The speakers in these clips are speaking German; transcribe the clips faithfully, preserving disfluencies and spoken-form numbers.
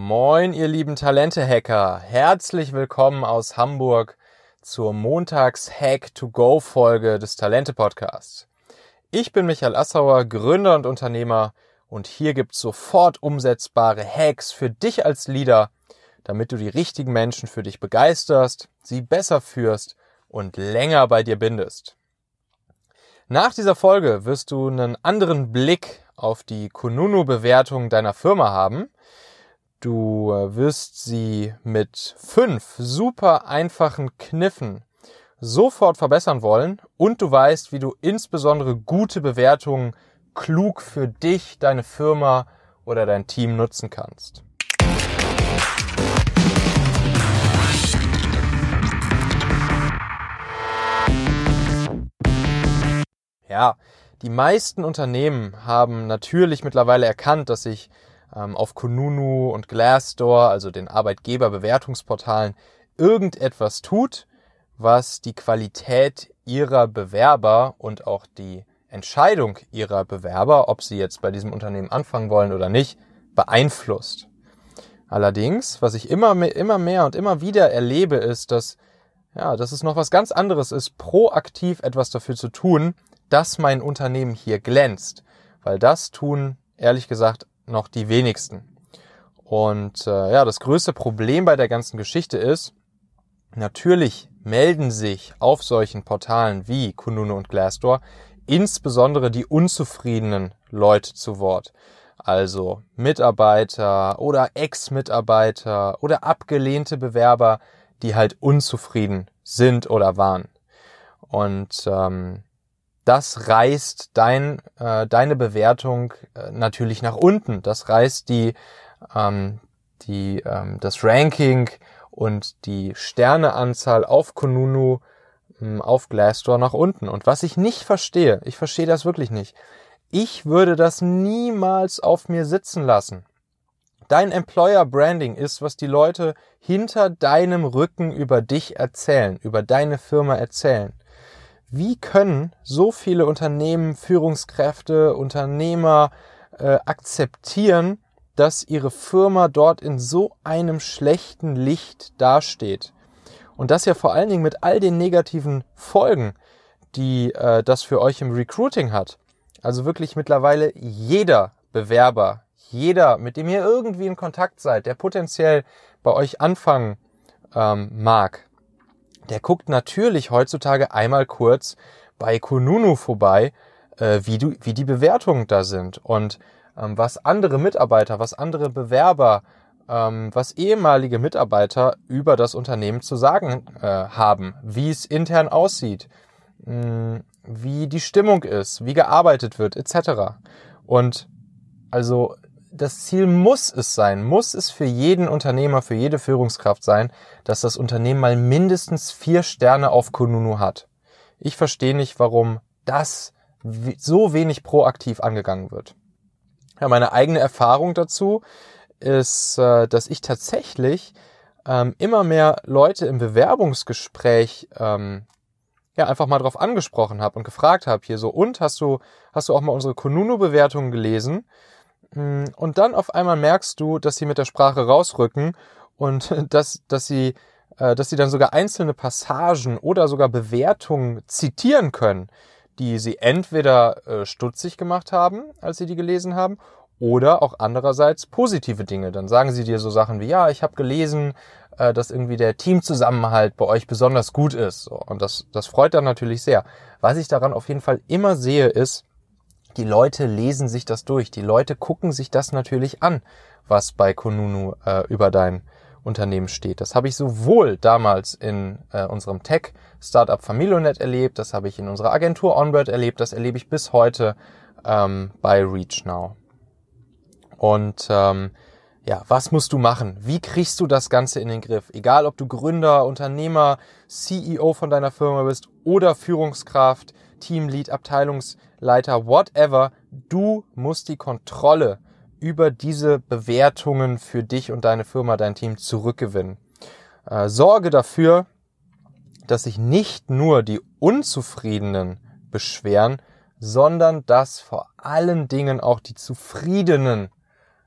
Moin, ihr lieben Talente-Hacker. Herzlich willkommen aus Hamburg zur Montags-Hack-to-Go-Folge des Talente-Podcasts. Ich bin Michael Assauer, Gründer und Unternehmer, und hier gibt's sofort umsetzbare Hacks für dich als Leader, damit du die richtigen Menschen für dich begeisterst, sie besser führst und länger bei dir bindest. Nach dieser Folge wirst du einen anderen Blick auf die Kununu-Bewertung deiner Firma haben. Du wirst sie mit fünf super einfachen Kniffen sofort verbessern wollen und du weißt, wie du insbesondere gute Bewertungen klug für dich, deine Firma oder dein Team nutzen kannst. Ja, die meisten Unternehmen haben natürlich mittlerweile erkannt, dass sich ähm, auf Kununu und Glassdoor, also den Arbeitgeberbewertungsportalen, irgendetwas tut, was die Qualität ihrer Bewerber und auch die Entscheidung ihrer Bewerber, ob sie jetzt bei diesem Unternehmen anfangen wollen oder nicht, beeinflusst. Allerdings, was ich immer mehr, immer mehr und immer wieder erlebe, ist, dass, ja, dass es noch was ganz anderes ist, proaktiv etwas dafür zu tun, dass mein Unternehmen hier glänzt. Weil das tun, ehrlich gesagt, noch die wenigsten. Und äh, ja, das größte Problem bei der ganzen Geschichte ist, natürlich melden sich auf solchen Portalen wie Kununu und Glassdoor insbesondere die unzufriedenen Leute zu Wort. Also Mitarbeiter oder Ex-Mitarbeiter oder abgelehnte Bewerber, die halt unzufrieden sind oder waren. Und ähm, das reißt dein, äh, deine Bewertung äh, natürlich nach unten. Das reißt die, ähm, die, ähm, das Ranking und die Sterneanzahl auf Kununu, ähm, auf Glassdoor nach unten. Und was ich nicht verstehe, ich verstehe das wirklich nicht. Ich würde das niemals auf mir sitzen lassen. Dein Employer Branding ist, was die Leute hinter deinem Rücken über dich erzählen, über deine Firma erzählen. Wie können so viele Unternehmen, Führungskräfte, Unternehmer äh, akzeptieren, dass ihre Firma dort in so einem schlechten Licht dasteht? Und das ja vor allen Dingen mit all den negativen Folgen, die äh, das für euch im Recruiting hat. Also wirklich mittlerweile jeder Bewerber, jeder, mit dem ihr irgendwie in Kontakt seid, der potenziell bei euch anfangen ähm, mag, der guckt natürlich heutzutage einmal kurz bei Kununu vorbei, äh, wie, du, wie die Bewertungen da sind und ähm, was andere Mitarbeiter, was andere Bewerber, ähm, was ehemalige Mitarbeiter über das Unternehmen zu sagen äh, haben, wie es intern aussieht, mh, wie die Stimmung ist, wie gearbeitet wird, et cetera. Und also das Ziel muss es sein, muss es für jeden Unternehmer, für jede Führungskraft sein, dass das Unternehmen mal mindestens vier Sterne auf Kununu hat. Ich verstehe nicht, warum das so wenig proaktiv angegangen wird. Ja, meine eigene Erfahrung dazu ist, dass ich tatsächlich ähm, immer mehr Leute im Bewerbungsgespräch ähm, ja einfach mal drauf angesprochen habe und gefragt habe hier so, und hast du hast du auch mal unsere Kununu-Bewertungen gelesen? Und dann auf einmal merkst du, dass sie mit der Sprache rausrücken und dass, dass sie, äh, dass sie dann sogar einzelne Passagen oder sogar Bewertungen zitieren können, die sie entweder äh, stutzig gemacht haben, als sie die gelesen haben, oder auch andererseits positive Dinge. Dann sagen sie dir so Sachen wie, ja, ich habe gelesen, äh, dass irgendwie der Teamzusammenhalt bei euch besonders gut ist. So, und das, das freut dann natürlich sehr. Was ich daran auf jeden Fall immer sehe, ist, die Leute lesen sich das durch. Die Leute gucken sich das natürlich an, was bei Kununu äh, über dein Unternehmen steht. Das habe ich sowohl damals in äh, unserem Tech-Startup Familonet erlebt, das habe ich in unserer Agentur Onbird erlebt, das erlebe ich bis heute ähm, bei ReachNow. Und ähm, ja, was musst du machen? Wie kriegst du das Ganze in den Griff? Egal, ob du Gründer, Unternehmer, C E O von deiner Firma bist oder Führungskraft, Teamlead, Abteilungsleiter, whatever, du musst die Kontrolle über diese Bewertungen für dich und deine Firma, dein Team zurückgewinnen. Äh, sorge dafür, dass sich nicht nur die Unzufriedenen beschweren, sondern dass vor allen Dingen auch die Zufriedenen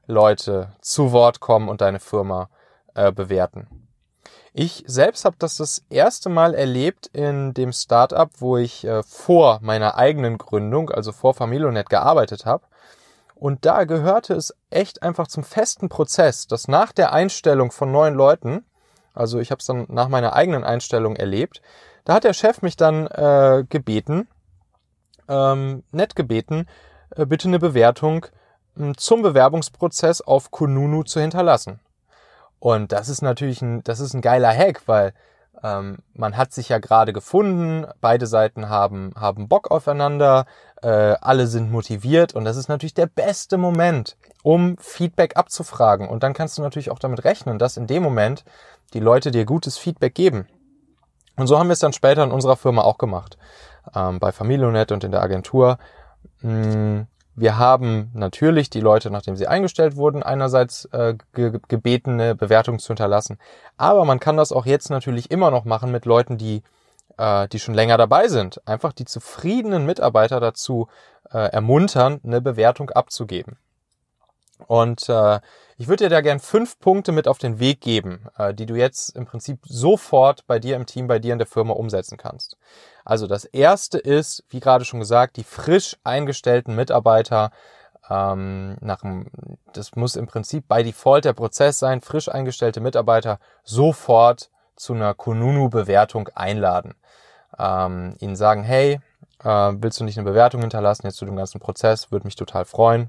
Leute zu Wort kommen und deine Firma äh, bewerten. Ich selbst habe das das erste Mal erlebt in dem Startup, wo ich äh, vor meiner eigenen Gründung, also vor Familonet, gearbeitet habe. Und da gehörte es echt einfach zum festen Prozess, dass nach der Einstellung von neuen Leuten, also ich habe es dann nach meiner eigenen Einstellung erlebt, da hat der Chef mich dann äh, gebeten, ähm, nett gebeten, äh, bitte eine Bewertung äh, zum Bewerbungsprozess auf Kununu zu hinterlassen. Und das ist natürlich ein, das ist ein geiler Hack, weil ähm, man hat sich ja gerade gefunden, beide Seiten haben, haben Bock aufeinander, äh, alle sind motiviert und das ist natürlich der beste Moment, um Feedback abzufragen. Und dann kannst du natürlich auch damit rechnen, dass in dem Moment die Leute dir gutes Feedback geben. Und so haben wir es dann später in unserer Firma auch gemacht, ähm, bei Familonet und in der Agentur. Mh, Wir haben natürlich die Leute, nachdem sie eingestellt wurden, einerseits äh, ge- gebeten, eine Bewertung zu hinterlassen. Aber man kann das auch jetzt natürlich immer noch machen mit Leuten, die, äh, die schon länger dabei sind. Einfach die zufriedenen Mitarbeiter dazu äh, ermuntern, eine Bewertung abzugeben. Und äh, ich würde dir da gern fünf Punkte mit auf den Weg geben, äh, die du jetzt im Prinzip sofort bei dir im Team, bei dir in der Firma umsetzen kannst. Also das erste ist, wie gerade schon gesagt, die frisch eingestellten Mitarbeiter, ähm, nach dem, das muss im Prinzip bei Default der Prozess sein, frisch eingestellte Mitarbeiter sofort zu einer Kununu-Bewertung einladen. Ähm, ihnen sagen, hey, äh, willst du nicht eine Bewertung hinterlassen jetzt zu dem ganzen Prozess, würde mich total freuen.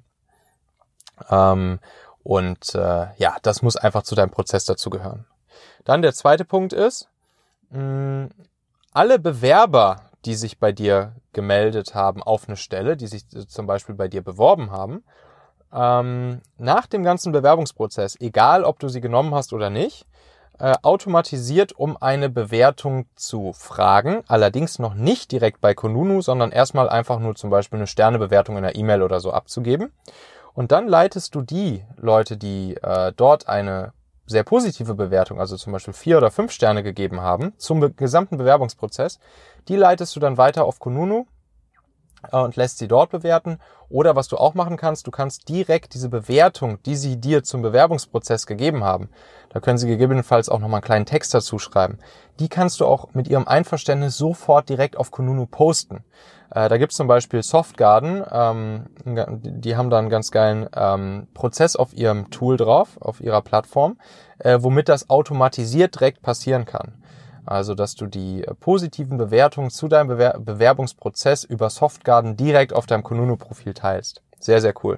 Ähm, und äh, ja, das muss einfach zu deinem Prozess dazugehören. Dann der zweite Punkt ist, mh, alle Bewerber, die sich bei dir gemeldet haben auf eine Stelle, die sich zum Beispiel bei dir beworben haben, ähm, nach dem ganzen Bewerbungsprozess, egal ob du sie genommen hast oder nicht, äh, automatisiert um eine Bewertung zu fragen, allerdings noch nicht direkt bei Kununu, sondern erstmal einfach nur zum Beispiel eine Sternebewertung in der E-Mail oder so abzugeben. Und dann leitest du die Leute, die äh, dort eine sehr positive Bewertung, also zum Beispiel vier oder fünf Sterne gegeben haben, zum be- gesamten Bewerbungsprozess, die leitest du dann weiter auf Kununu äh, und lässt sie dort bewerten. Oder was du auch machen kannst, du kannst direkt diese Bewertung, die sie dir zum Bewerbungsprozess gegeben haben, da können sie gegebenenfalls auch nochmal einen kleinen Text dazu schreiben, die kannst du auch mit ihrem Einverständnis sofort direkt auf Kununu posten. Äh, da gibt's zum Beispiel Softgarden, ähm, die haben da einen ganz geilen ähm, Prozess auf ihrem Tool drauf, auf ihrer Plattform, äh, womit das automatisiert direkt passieren kann. Also, dass du die äh, positiven Bewertungen zu deinem Bewer- Bewerbungsprozess über Softgarden direkt auf deinem Kununu-Profil teilst. Sehr, sehr cool.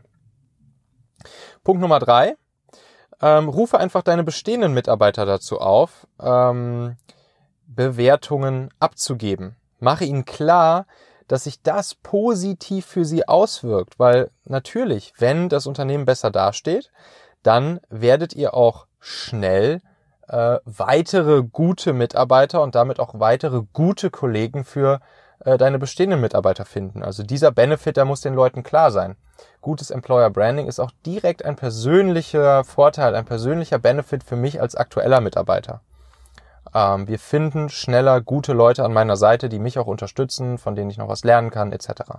Punkt Nummer drei. Ähm, rufe einfach deine bestehenden Mitarbeiter dazu auf, ähm, Bewertungen abzugeben. Mache ihnen klar, dass sich das positiv für sie auswirkt, weil natürlich, wenn das Unternehmen besser dasteht, dann werdet ihr auch schnell äh, weitere gute Mitarbeiter und damit auch weitere gute Kollegen für äh, deine bestehenden Mitarbeiter finden. Also dieser Benefit, der muss den Leuten klar sein. Gutes Employer Branding ist auch direkt ein persönlicher Vorteil, ein persönlicher Benefit für mich als aktueller Mitarbeiter. Ähm, wir finden schneller gute Leute an meiner Seite, die mich auch unterstützen, von denen ich noch was lernen kann, et cetera.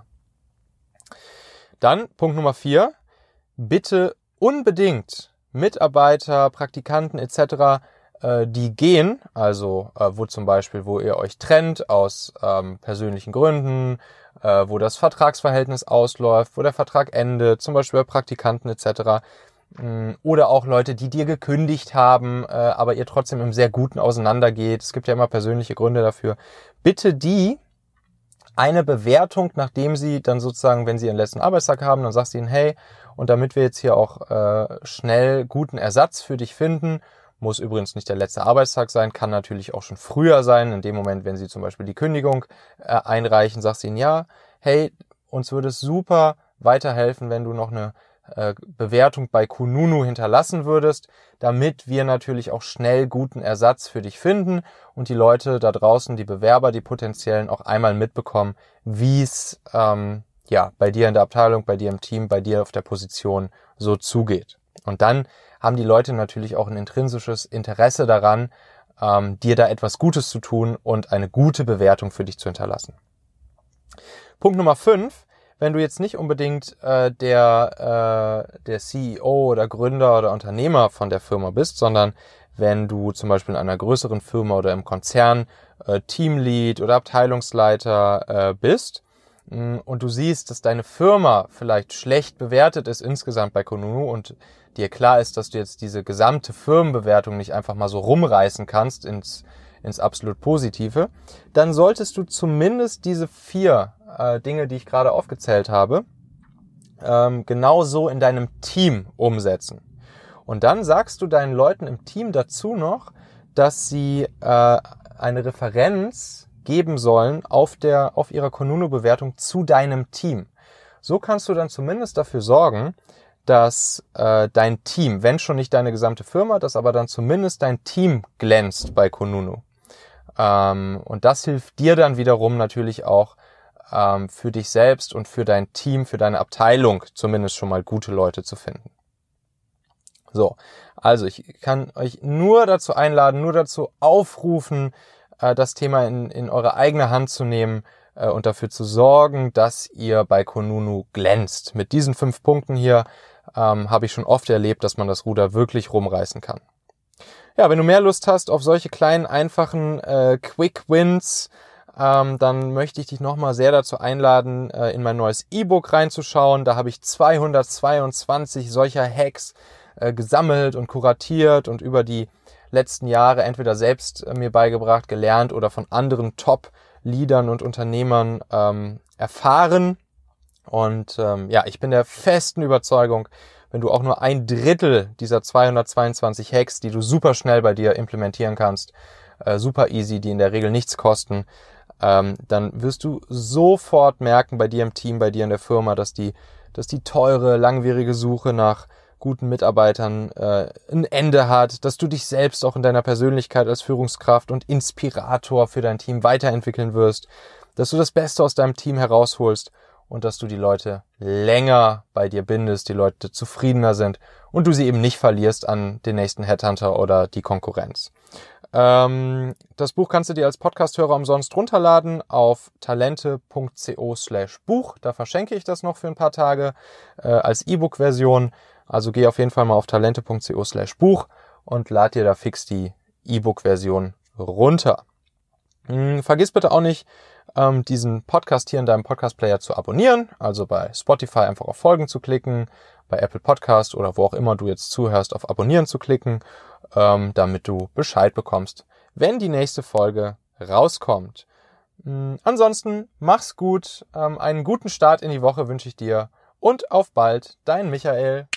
Dann Punkt Nummer vier. Bitte unbedingt Mitarbeiter, Praktikanten et cetera, äh, die gehen, also äh, wo zum Beispiel, wo ihr euch trennt aus ähm, persönlichen Gründen, äh, wo das Vertragsverhältnis ausläuft, wo der Vertrag endet, zum Beispiel bei Praktikanten et cetera, oder auch Leute, die dir gekündigt haben, äh, aber ihr trotzdem im sehr Guten auseinandergeht. Es gibt ja immer persönliche Gründe dafür. Bitte die eine Bewertung, nachdem sie dann sozusagen, wenn sie ihren letzten Arbeitstag haben, dann sagst du ihnen, hey, und damit wir jetzt hier auch äh, schnell guten Ersatz für dich finden, muss übrigens nicht der letzte Arbeitstag sein, kann natürlich auch schon früher sein, in dem Moment, wenn sie zum Beispiel die Kündigung äh, einreichen, sagst du ihnen, ja, hey, uns würde es super weiterhelfen, wenn du noch eine Bewertung bei Kununu hinterlassen würdest, damit wir natürlich auch schnell guten Ersatz für dich finden und die Leute da draußen, die Bewerber, die potenziellen, auch einmal mitbekommen, wie es ähm, ja bei dir in der Abteilung, bei dir im Team, bei dir auf der Position so zugeht. Und dann haben die Leute natürlich auch ein intrinsisches Interesse daran, ähm, dir da etwas Gutes zu tun und eine gute Bewertung für dich zu hinterlassen. Punkt Nummer fünf. wenn du jetzt nicht unbedingt äh, der, äh, der C E O oder Gründer oder Unternehmer von der Firma bist, sondern wenn du zum Beispiel in einer größeren Firma oder im Konzern äh, Teamlead oder Abteilungsleiter äh, bist mh, und du siehst, dass deine Firma vielleicht schlecht bewertet ist insgesamt bei Kununu und dir klar ist, dass du jetzt diese gesamte Firmenbewertung nicht einfach mal so rumreißen kannst ins, ins absolut Positive, dann solltest du zumindest diese vier äh, Dinge, die ich gerade aufgezählt habe, ähm, genauso in deinem Team umsetzen. Und dann sagst du deinen Leuten im Team dazu noch, dass sie äh, eine Referenz geben sollen auf der auf ihrer Kununu-Bewertung zu deinem Team. So kannst du dann zumindest dafür sorgen, dass äh, dein Team, wenn schon nicht deine gesamte Firma, dass aber dann zumindest dein Team glänzt bei Kununu. Ähm, und das hilft dir dann wiederum natürlich auch ähm, für dich selbst und für dein Team, für deine Abteilung zumindest schon mal gute Leute zu finden. So, also ich kann euch nur dazu einladen, nur dazu aufrufen, äh, das Thema in, in eure eigene Hand zu nehmen äh, und dafür zu sorgen, dass ihr bei Kununu glänzt. Mit diesen fünf Punkten hier ähm, habe ich schon oft erlebt, dass man das Ruder wirklich rumreißen kann. Ja, wenn du mehr Lust hast auf solche kleinen, einfachen äh, Quick Wins, ähm, dann möchte ich dich nochmal sehr dazu einladen, äh, in mein neues E-Book reinzuschauen. Da habe ich zweihundertzweiundzwanzig solcher Hacks gesammelt und kuratiert und über die letzten Jahre entweder selbst mir beigebracht, gelernt oder von anderen Top-Leadern und Unternehmern ähm, erfahren. Und ähm, ja, ich bin der festen Überzeugung, wenn du auch nur ein Drittel dieser zweihundertzweiundzwanzig Hacks, die du super schnell bei dir implementieren kannst, äh, super easy, die in der Regel nichts kosten, ähm, dann wirst du sofort merken bei dir im Team, bei dir in der Firma, dass die, dass die teure, langwierige Suche nach guten Mitarbeitern äh, ein Ende hat, dass du dich selbst auch in deiner Persönlichkeit als Führungskraft und Inspirator für dein Team weiterentwickeln wirst, dass du das Beste aus deinem Team herausholst und dass du die Leute länger bei dir bindest, die Leute zufriedener sind und du sie eben nicht verlierst an den nächsten Headhunter oder die Konkurrenz. Ähm, das Buch kannst du dir als Podcast-Hörer umsonst runterladen auf talente punkt co slash Buch. Da verschenke ich das noch für ein paar Tage äh, als E-Book-Version. Also geh auf jeden Fall mal auf talente punkt co slash Buch und lad dir da fix die E-Book-Version runter. Hm, vergiss bitte auch nicht, ähm, diesen Podcast hier in deinem Podcast-Player zu abonnieren. Also bei Spotify einfach auf Folgen zu klicken, bei Apple Podcast oder wo auch immer du jetzt zuhörst, auf Abonnieren zu klicken, ähm, damit du Bescheid bekommst, wenn die nächste Folge rauskommt. Hm, ansonsten mach's gut, ähm, einen guten Start in die Woche wünsche ich dir und auf bald, dein Michael.